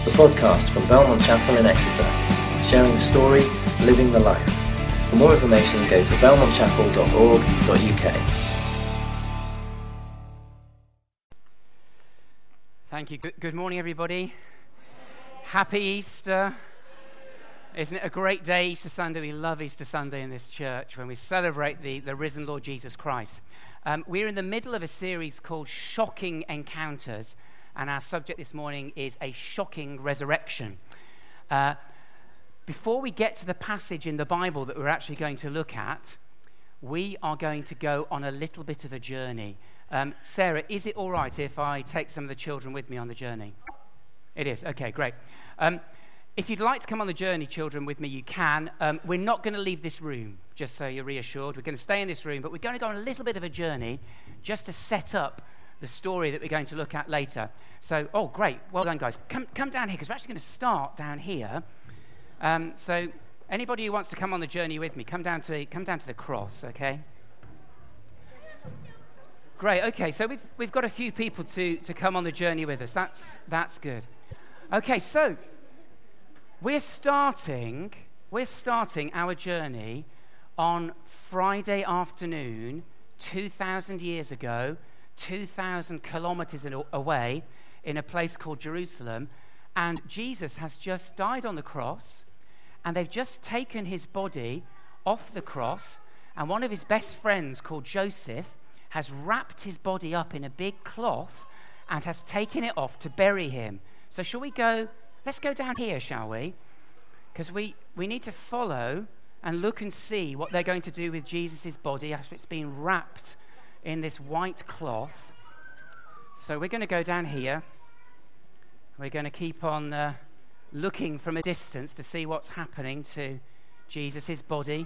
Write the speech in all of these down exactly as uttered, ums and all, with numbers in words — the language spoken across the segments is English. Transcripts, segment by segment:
the podcast from Belmont Chapel in Exeter, sharing the story, living the life. For more information, go to belmont chapel dot org dot u k. Thank you. Good, good morning, everybody. Happy Easter. Isn't it a great day, Easter Sunday? We love Easter Sunday in this church when we celebrate the, the risen Lord Jesus Christ. Um, we're in the middle of a series called Shocking Encounters, and our subject this morning is a shocking resurrection. Uh, before we get to the passage in the Bible that we're actually going to look at, we are going to go on a little bit of a journey. Um, Sarah, is it all right if I take some of the children with me on the journey? It is. Okay, great. Um, if you'd like to come on the journey, children, with me, you can. Um, we're not going to leave this room, just so you're reassured. We're going to stay in this room, but we're going to go on a little bit of a journey just to set up the story that we're going to look at later. So, oh, great. Well done, guys. Come come down here, because we're actually going to start down here. Um, so, anybody who wants to come on the journey with me, come down to come down to the cross, okay? Great. Okay, so we've we've got a few people to to come on the journey with us. That's that's good. Okay, so we're starting we're starting our journey on Friday afternoon, two thousand years ago, two thousand kilometers away, in a place called Jerusalem, and Jesus has just died on the cross, and they've just taken his body off the cross, and one of his best friends called Joseph has wrapped his body up in a big cloth and has taken it off to bury him. So shall we go, let's go down here, shall we? Because we, we need to follow and look and see what they're going to do with Jesus' body after it's been wrapped in this white cloth. So we're going to go down here. We're going to keep on uh, looking from a distance to see what's happening to Jesus' body.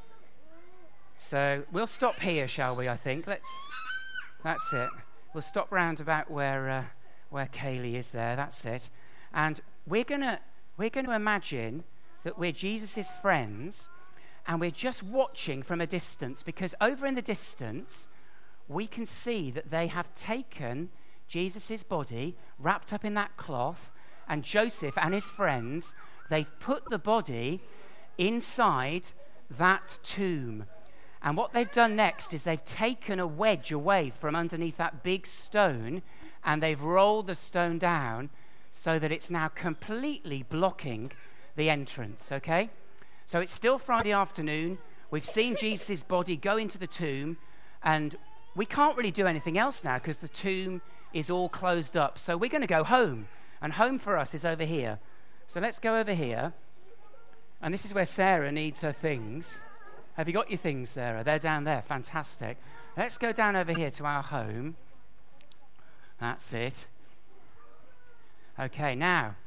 So we'll stop here, shall we, I think? Let's, that's it. We'll stop round about where uh, where Kaylee is there, that's it. And we're gonna we're gonna imagine that we're Jesus' friends, and we're just watching from a distance, because over in the distance we can see that they have taken Jesus' body, wrapped up in that cloth, and Joseph and his friends, they've put the body inside that tomb. And what they've done next is they've taken a wedge away from underneath that big stone, and they've rolled the stone down so that it's now completely blocking the entrance, okay? So it's still Friday afternoon. We've seen Jesus' body go into the tomb, and we can't really do anything else now because the tomb is all closed up. So we're going to go home, and home for us is over here. So let's go over here, and this is where Sarah needs her things. Have you got your things, Sarah? They're down there. Fantastic. Let's go down over here to our home. That's it. Okay, now,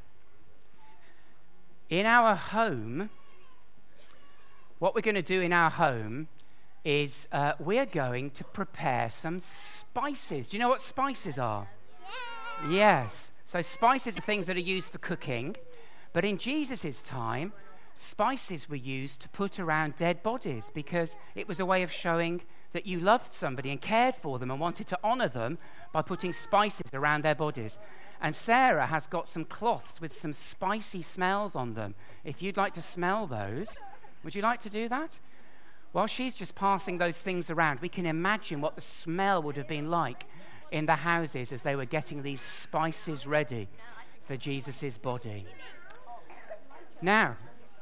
in our home, what we're going to do in our home is uh, we're going to prepare some spices. Do you know what spices are? Yeah. Yes. So spices are things that are used for cooking, but in Jesus' time, spices were used to put around dead bodies, because it was a way of showing that you loved somebody and cared for them and wanted to honor them by putting spices around their bodies. And Sarah has got some cloths with some spicy smells on them. If you'd like to smell those, would you like to do that? While she's just passing those things around, we can imagine what the smell would have been like in the houses as they were getting these spices ready for Jesus' body. Now,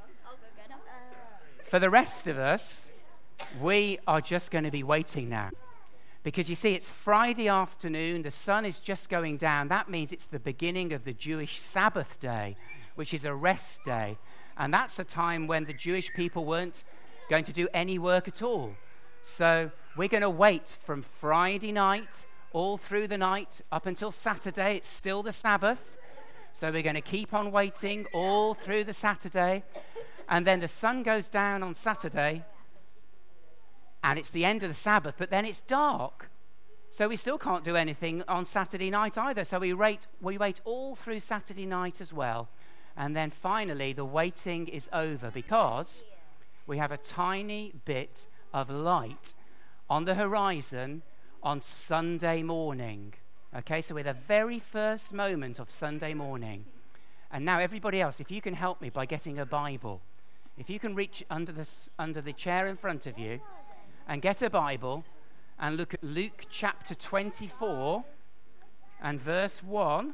for the rest of us, we are just going to be waiting now. Because you see, it's Friday afternoon, the sun is just going down. That means it's the beginning of the Jewish Sabbath day, which is a rest day. And that's a time when the Jewish people weren't going to do any work at all. So we're going to wait from Friday night all through the night up until Saturday. It's still the Sabbath. So we're going to keep on waiting all through the Saturday. And then the sun goes down on Saturday, and it's the end of the Sabbath, but then it's dark. So we still can't do anything on Saturday night either. So we wait, we wait all through Saturday night as well. And then finally, the waiting is over, because we have a tiny bit of light on the horizon on Sunday morning. Okay, so we're the very first moment of Sunday morning. And now everybody else, if you can help me by getting a Bible, if you can reach under the, under the chair in front of you and get a Bible and look at Luke chapter twenty-four and verse one.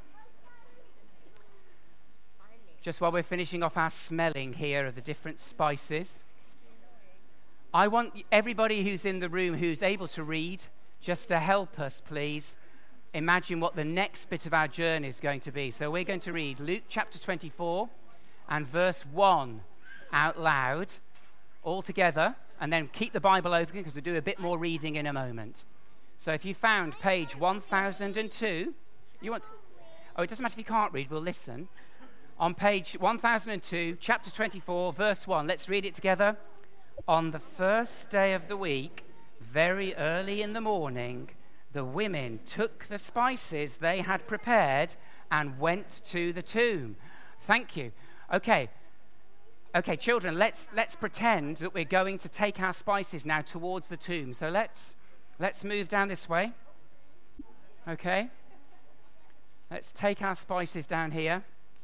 Just while we're finishing off our smelling here of the different spices, I want everybody who's in the room who's able to read just to help us, please, imagine what the next bit of our journey is going to be. So we're going to read Luke chapter twenty-four and verse one out loud, all together, and then keep the Bible open because we'll do a bit more reading in a moment. So if you found page one thousand two, you want... Oh, it doesn't matter if you can't read, we'll listen. On page one thousand two, chapter twenty-four, verse one, let's read it together. On the first day of the week, very early in the morning, the women took the spices they had prepared and went to the tomb. Thank you. Okay. Okay, children, let's let's pretend that we're going to take our spices now towards the tomb. So let's let's move down this way. Okay? Let's take our spices down here.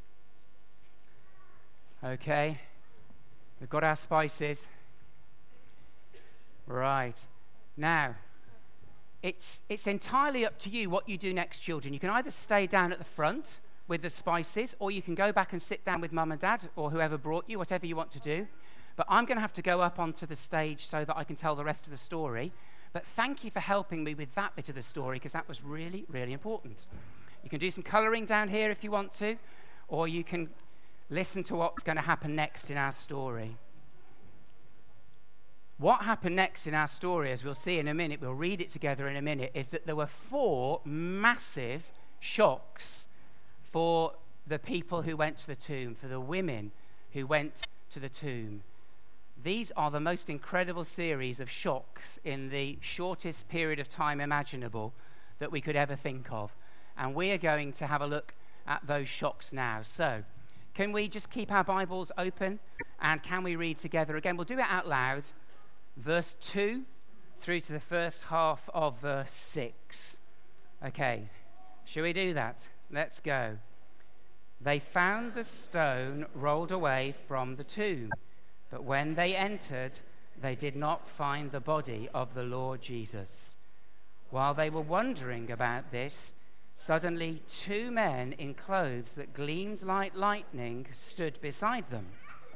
Okay. We've got our spices. Right. Now, it's it's entirely up to you what you do next, children. You can either stay down at the front with the spices, or you can go back and sit down with mum and dad or whoever brought you, whatever you want to do. But I'm going to have to go up onto the stage so that I can tell the rest of the story. But thank you for helping me with that bit of the story, because that was really, really important. You can do some colouring down here if you want to, or you can listen to what's going to happen next in our story. What happened next in our story, as we'll see in a minute, we'll read it together in a minute, is that there were four massive shocks for the people who went to the tomb, for the women who went to the tomb. These are the most incredible series of shocks in the shortest period of time imaginable that we could ever think of. And we are going to have a look at those shocks now. So, can we just keep our Bibles open? And can we read together again? We'll do it out loud. Verse two through to the first half of verse six. Okay, shall we do that? Let's go. They found the stone rolled away from the tomb, but when they entered, they did not find the body of the Lord Jesus. While they were wondering about this, suddenly two men in clothes that gleamed like lightning stood beside them.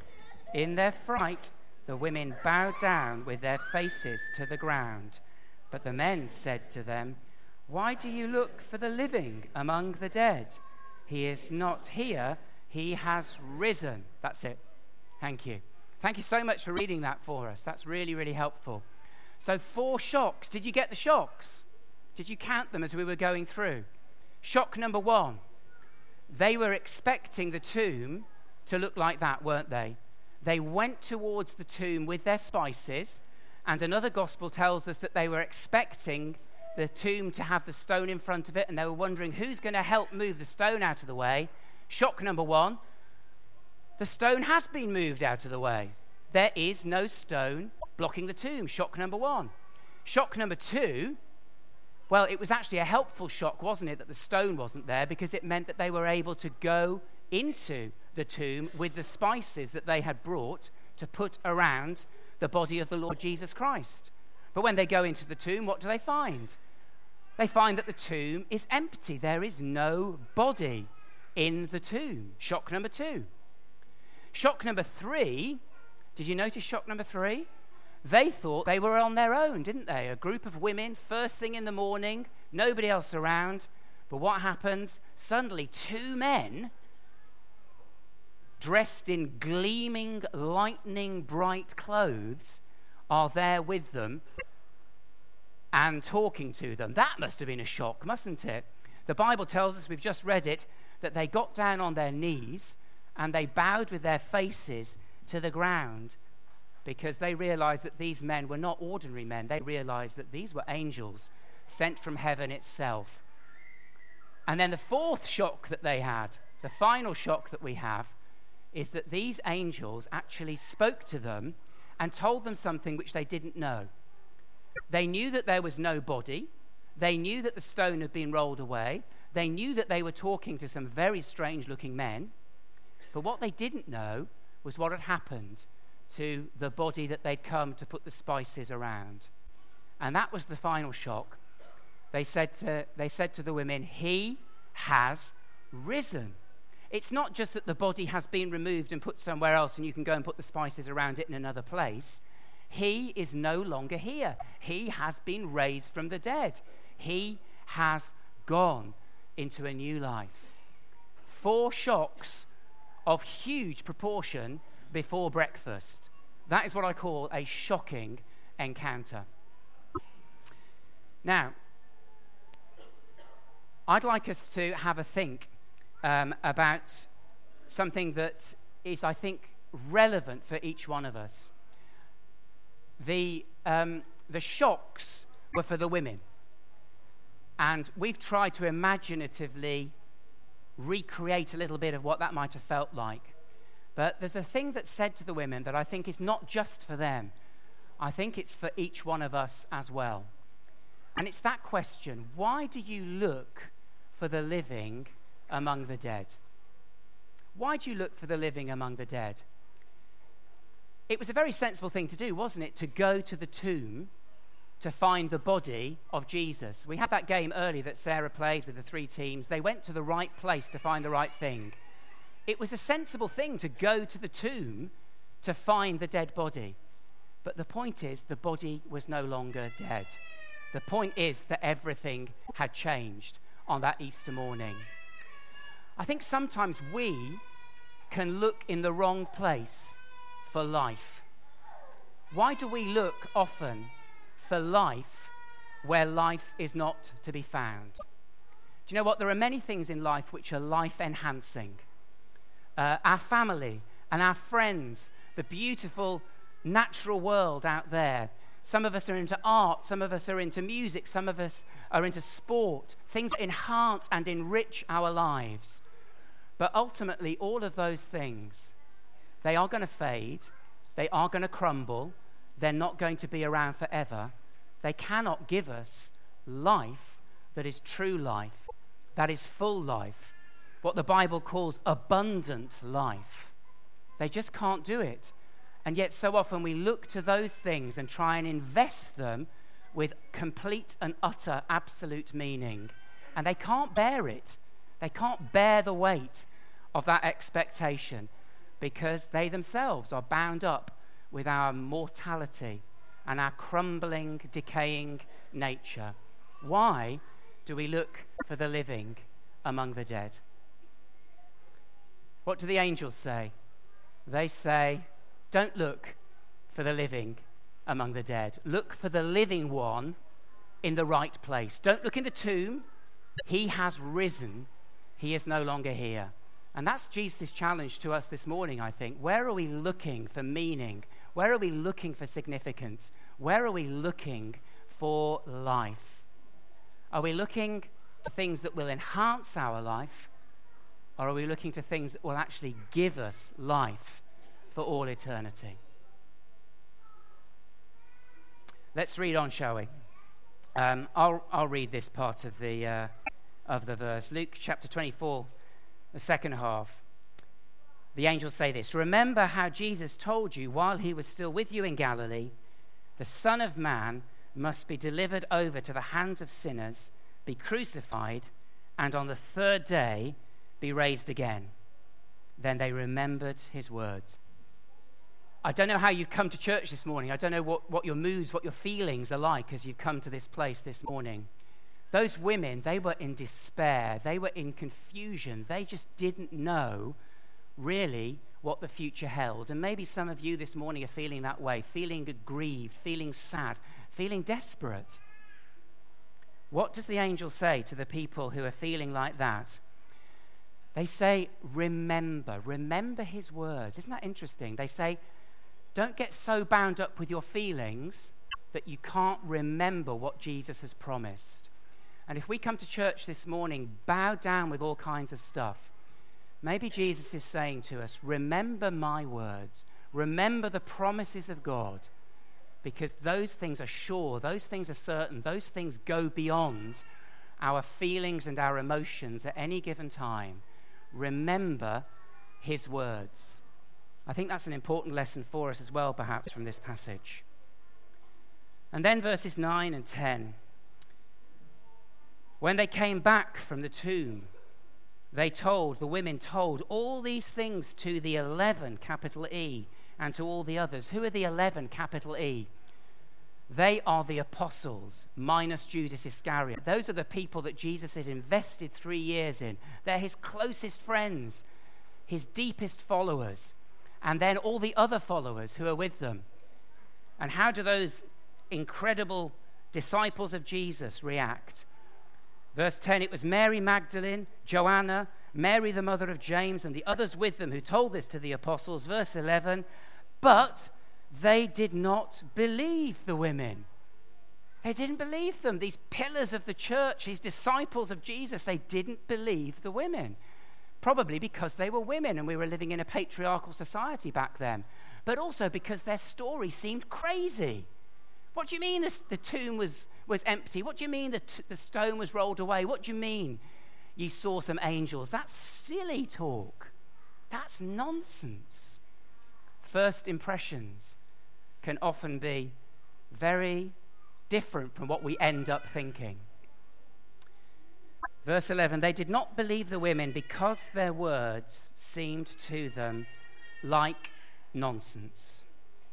In their fright, the women bowed down with their faces to the ground. But the men said to them, "Why do you look for the living among the dead? He is not here, he has risen." That's it. Thank you. Thank you so much for reading that for us. That's really, really helpful. So four shocks. Did you get the shocks? Did you count them as we were going through? Shock number one. They were expecting the tomb to look like that, weren't they? They went towards the tomb with their spices, and another gospel tells us that they were expecting the tomb to have the stone in front of it, and they were wondering who's going to help move the stone out of the way. Shock number one, the stone has been moved out of the way. There is no stone blocking the tomb. Shock number one. Shock number two, well, it was actually a helpful shock, wasn't it, that the stone wasn't there, because it meant that they were able to go into the tomb with the spices that they had brought to put around the body of the Lord Jesus Christ. But when they go into the tomb, what do they find? They find that the tomb is empty. There is no body in the tomb. Shock number two. Shock number three, did you notice shock number three? They thought they were on their own, didn't they? A group of women, first thing in the morning, nobody else around. But what happens? Suddenly two men dressed in gleaming, lightning bright clothes are there with them and talking to them. That must have been a shock, mustn't it? The Bible tells us, we've just read it, that they got down on their knees and they bowed with their faces to the ground, because they realized that these men were not ordinary men. They realized that these were angels sent from heaven itself. And then the fourth shock that they had, the final shock that we have, is that these angels actually spoke to them and told them something which they didn't know. They knew that there was no body. They knew that the stone had been rolled away. They knew that they were talking to some very strange-looking men. But what they didn't know was what had happened to the body that they'd come to put the spices around. And that was the final shock. They said to, they said to the women, he has risen. It's not just that the body has been removed and put somewhere else and you can go and put the spices around it in another place. He is no longer here. He has been raised from the dead. He has gone into a new life. Four shocks of huge proportion before breakfast. That is what I call a shocking encounter. Now, I'd like us to have a think um, about something that is, I think, relevant for each one of us. The, um, the shocks were for the women. And we've tried to imaginatively recreate a little bit of what that might have felt like. But there's a thing that's said to the women that I think is not just for them. I think it's for each one of us as well. And it's that question, why do you look for the living among the dead? Why do you look for the living among the dead? It was a very sensible thing to do, wasn't it? To go to the tomb to find the body of Jesus. We had that game earlier that Sarah played with the three teams. They went to the right place to find the right thing. It was a sensible thing to go to the tomb to find the dead body. But the point is, the body was no longer dead. The point is that everything had changed on that Easter morning. I think sometimes we can look in the wrong place for life. Why do we look often for life where life is not to be found? Do you know what? There are many things in life which are life-enhancing. Uh, our family and our friends, the beautiful natural world out there. Some of us are into art, some of us are into music, some of us are into sport, things that enhance and enrich our lives. But ultimately, all of those things, they are going to fade, they are going to crumble, they're not going to be around forever. They cannot give us life that is true life, that is full life, what the Bible calls abundant life. They just can't do it. And yet so often we look to those things and try and invest them with complete and utter absolute meaning. And they can't bear it. They can't bear the weight of that expectation because they themselves are bound up with our mortality and our crumbling, decaying nature. Why do we look for the living among the dead? What do the angels say? They say, don't look for the living among the dead. Look for the living one in the right place. Don't look in the tomb. He has risen. He is no longer here. And that's Jesus' challenge to us this morning, I think. Where are we looking for meaning? Where are we looking for significance? Where are we looking for life? Are we looking to things that will enhance our life? Or are we looking to things that will actually give us life for all eternity? Let's read on, shall we? Um, I'll, I'll read this part of the, uh, of the verse. Luke chapter twenty-four, the second half. The angels say this, remember how Jesus told you while he was still with you in Galilee, the Son of Man must be delivered over to the hands of sinners, be crucified, and on the third day be raised again. Then they remembered his words. I don't know how you've come to church this morning. I don't know what, what your moods, what your feelings are like as you've come to this place this morning. Those women, they were in despair. They were in confusion. They just didn't know really what the future held. And maybe some of you this morning are feeling that way, feeling aggrieved, feeling sad, feeling desperate. What does the angel say to the people who are feeling like that? They say, remember, remember his words. Isn't that interesting? They say, don't get so bound up with your feelings that you can't remember what Jesus has promised. And if we come to church this morning, bowed down with all kinds of stuff, maybe Jesus is saying to us, remember my words, remember the promises of God, because those things are sure, those things are certain, those things go beyond our feelings and our emotions at any given time. Remember his words. I think that's an important lesson for us as well, perhaps, from this passage. And then verses nine and ten. When they came back from the tomb, they told, the women told all these things to the eleven, capital E, and to all the others. Who are the eleven, capital E? They are the apostles, minus Judas Iscariot. Those are the people that Jesus had invested three years in. They're his closest friends, his deepest followers, and then all the other followers who are with them. And how do those incredible disciples of Jesus react? Verse ten, it was Mary Magdalene, Joanna, Mary the mother of James, and the others with them who told this to the apostles. Verse eleven, but they did not believe the women. They didn't believe them. These pillars of the church, these disciples of Jesus, they didn't believe the women. Probably because they were women and we were living in a patriarchal society back then. But also because their story seemed crazy. What do you mean this, the tomb was, was empty? What do you mean the, t- the stone was rolled away? What do you mean you saw some angels? That's silly talk. That's nonsense. First impressions can often be very different from what we end up thinking. Verse eleven, they did not believe the women because their words seemed to them like nonsense.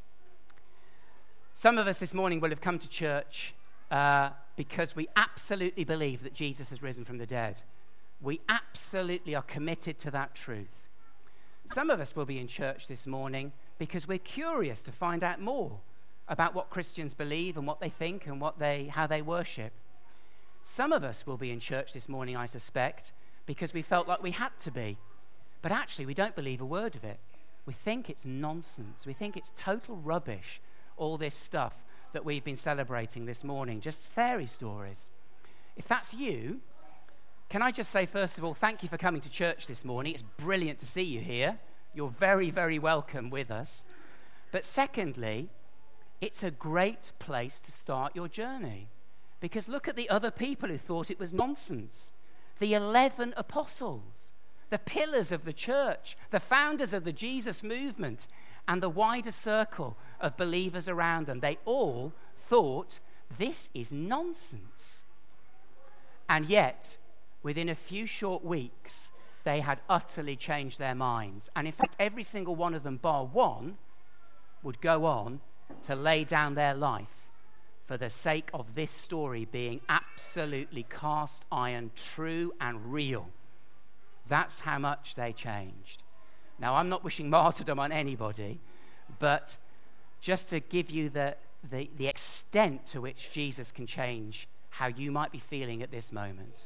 Some of us this morning will have come to church uh, because we absolutely believe that Jesus has risen from the dead. We absolutely are committed to that truth. Some of us will be in church this morning because we're curious to find out more about what Christians believe and what they think and what they, how they worship. Some of us will be in church this morning, I suspect, because we felt like we had to be. But actually, we don't believe a word of it. We think it's nonsense. We think it's total rubbish, all this stuff that we've been celebrating this morning, just fairy stories. If that's you, can I just say, first of all, thank you for coming to church this morning. It's brilliant to see you here. You're very, very welcome with us. But secondly, it's a great place to start your journey. Because look at the other people who thought it was nonsense. The eleven apostles, the pillars of the church, the founders of the Jesus movement, and the wider circle of believers around them. They all thought this is nonsense. And yet, within a few short weeks, they had utterly changed their minds. And in fact, every single one of them, bar one, would go on to lay down their life for the sake of this story being absolutely cast iron, true and real. That's how much they changed. Now, I'm not wishing martyrdom on anybody, but just to give you the, the, the extent to which Jesus can change how you might be feeling at this moment.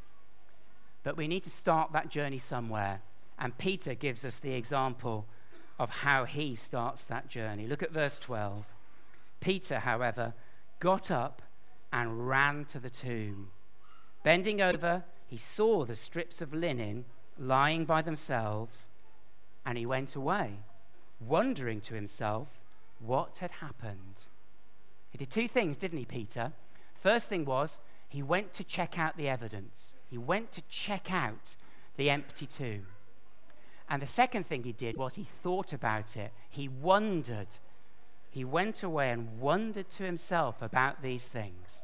But we need to start that journey somewhere. And Peter gives us the example of how he starts that journey. Look at verse twelve. Peter, however, got up and ran to the tomb. Bending over, he saw the strips of linen lying by themselves, and he went away, wondering to himself what had happened. He did two things, didn't he, Peter? First thing was, he went to check out the evidence. He went to check out the empty tomb. And the second thing he did was he thought about it. He wondered. He went away and wondered to himself about these things.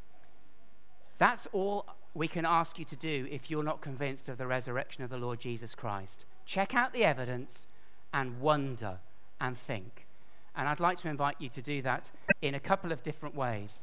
That's all we can ask you to do if you're not convinced of the resurrection of the Lord Jesus Christ. Check out the evidence and wonder and think. And I'd like to invite you to do that in a couple of different ways.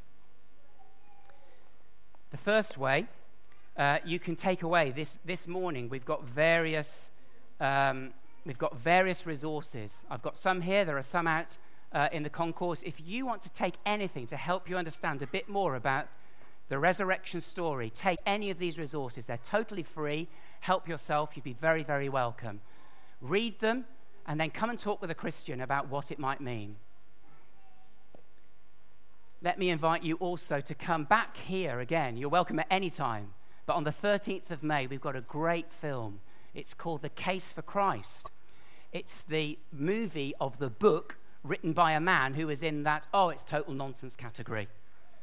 The first way, uh, you can take away this this morning. We've got various um, we've got various resources. I've got some here. There are some out uh, in the concourse. If you want to take anything to help you understand a bit more about the resurrection story, take any of these resources. They're totally free. Help yourself. You'd be very, very welcome. Read them and then come and talk with a Christian about what it might mean. Let me invite you also to come back here again. You're welcome at any time. But on the thirteenth of May, we've got a great film. It's called The Case for Christ. It's the movie of the book written by a man who was in that, oh, it's total nonsense category.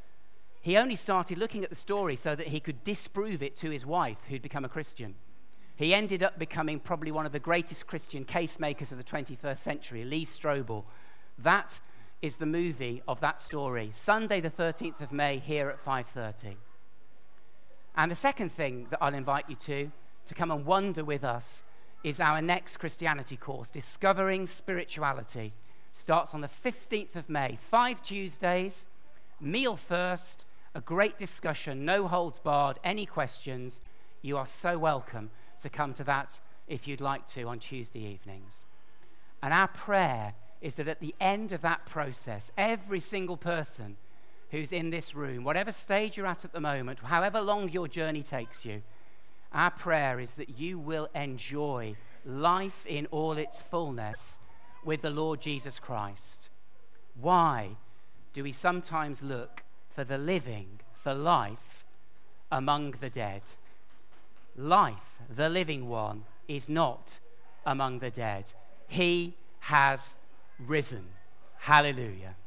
He only started looking at the story so that he could disprove it to his wife, who'd become a Christian. He ended up becoming probably one of the greatest Christian case makers of the twenty-first century, Lee Strobel. That is the movie of that story. Sunday the thirteenth of May here at five thirty. And the second thing that I'll invite you to, to come and wonder with us, is our next Christianity course, Discovering Spirituality. Starts on the fifteenth of May, five Tuesdays, meal first, a great discussion, no holds barred, any questions. You are so welcome to come to that if you'd like to on Tuesday evenings. And our prayer is that at the end of that process, every single person who's in this room, whatever stage you're at at the moment, however long your journey takes you, our prayer is that you will enjoy life in all its fullness with the Lord Jesus Christ. Why do we sometimes look for the living, for life, among the dead? Life, the living one, is not among the dead. He has risen. Hallelujah.